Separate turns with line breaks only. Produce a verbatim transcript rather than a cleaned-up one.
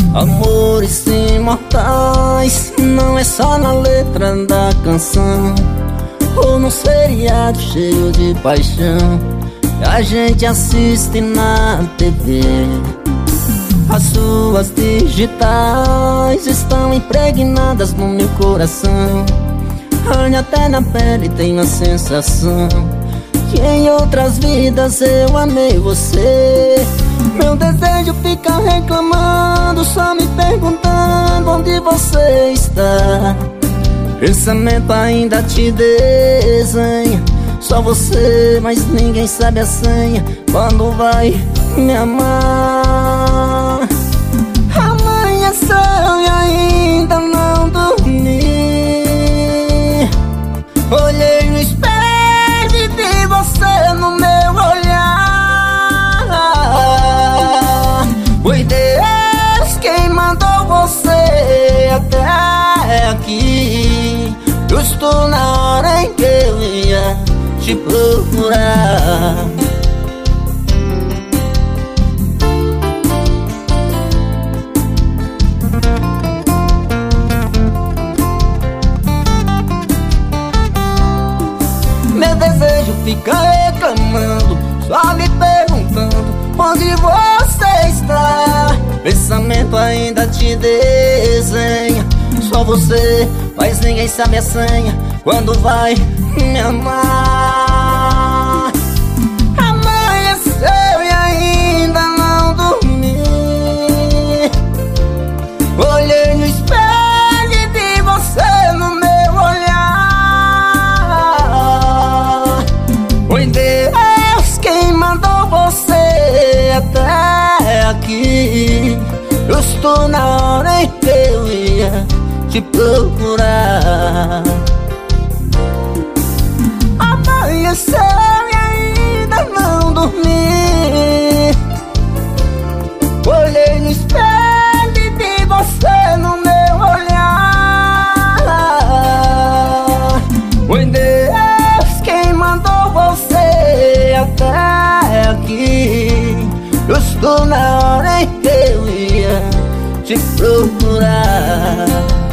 Amores imortais não é só na letra da canção ou num seriado cheio de paixão que a gente assiste na T V. As suas digitais estão impregnadas no meu coração. Arranha até na pele, tenho a sensação que em outras vidas eu amei você. Meu desejo fica reclamando, só me perguntando onde você está. Pensamento ainda te desenha, só você, mas ninguém sabe a senha. Quando vai me amar? Amanheceu e ainda não dormi. Olhei no espelho e vi você no meu olhar. Foi Deus quem mandou você até aqui, justo na hora em que eu ia te procurar. Meu desejo fica reclamando, só me perguntando onde você está. Pensamento ainda te desenha, só você, mas ninguém sabe a senha. Quando vai me amar? Amanheceu e ainda não dormi. Olhei no espelho e vi você no meu olhar. Foi Deus quem mandou você até aqui, justo na hora em que eu ia te procurar. Amanheceu e ainda não dormi. Olhei no espelho e vi você no meu olhar. Foi Deus quem mandou você até aqui, justo na hora em que eu ia te procurar.